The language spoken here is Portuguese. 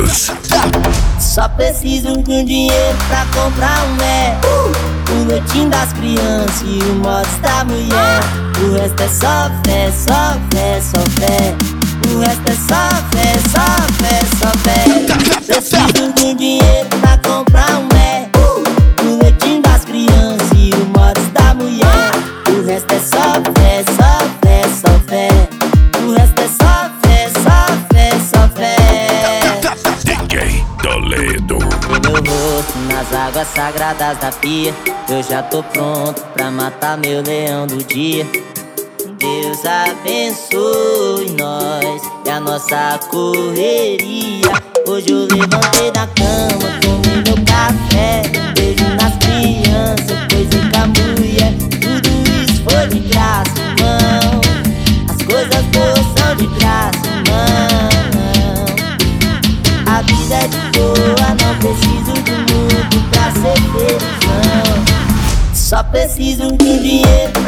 Só preciso de um dinheiro pra comprar um o leitinho das crianças e o mods da mulher. O resto é só fé, só fé, só fé. O resto é só fé, só fé, só fé. Preciso de um dinheiro pra comprar um o leitinho das crianças e o mods da mulher. O resto é só fé, só fé, só fé. O resto é só fé, só fé, só fé. DJ Toledo. Meu rosto nas águas sagradas da pia. Eu já tô pronto pra matar meu leão do dia. Deus abençoe nós e a nossa correria. Hoje eu levantei da cama, comi meu café. Beijo nas crianças, coisa com a mulher. Tudo isso foi de graça, irmão. As coisas boas são de graça, irmão. A vida é de boa, não preciso de muito pra ser feliz, não. Só preciso de um dinheiro